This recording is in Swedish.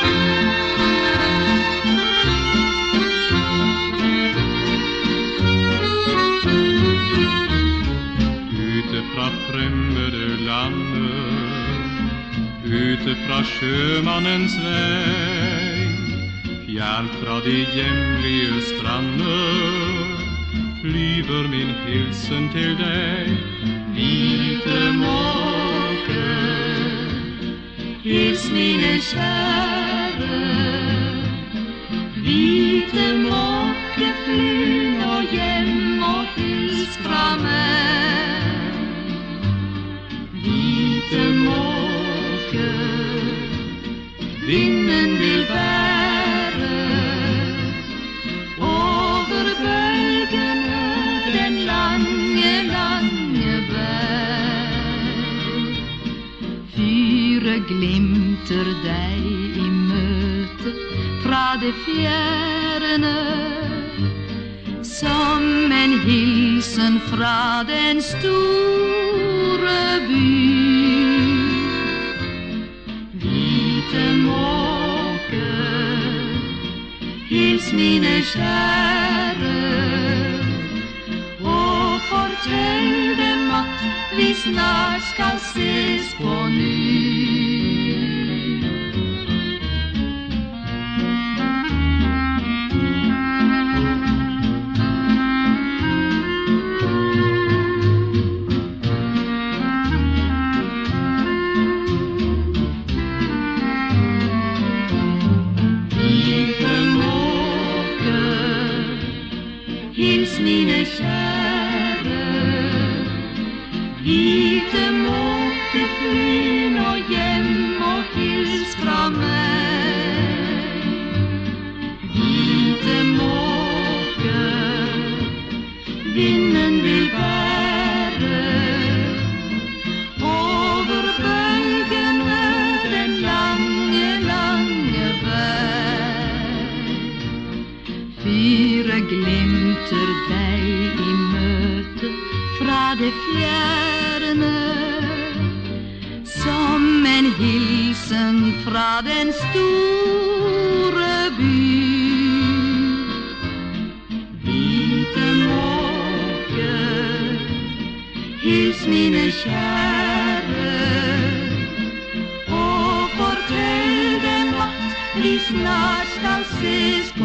Fra fremmede landet, ute fra sjømannens vei, fjernt fra de hjemlige strander, flyver min hilsen til deg. Hvite måke, hils mine kjære. Hvite måke, fly nå hjem og hils fra meg. Hvite måke, vinden vil bære over bølgene den lange, lange vei. Fyret glimter deg i møte fra det fjerne, som en hilsen fra den store by. Hvite måke, hils mine kjære, og fortell dem at vi snart skal ses på ny. Hils mine kjære, hvite måke, fly nå hjem og hils fra meg. Hvite måke, vinden vil bære over bølgene den lange, lange vei. Fyret glimter deg i møte fra det fjerne, som en hilsen fra den store by. Hvite måke, hils mine kjære, og fortell dem at vi snart skal ses på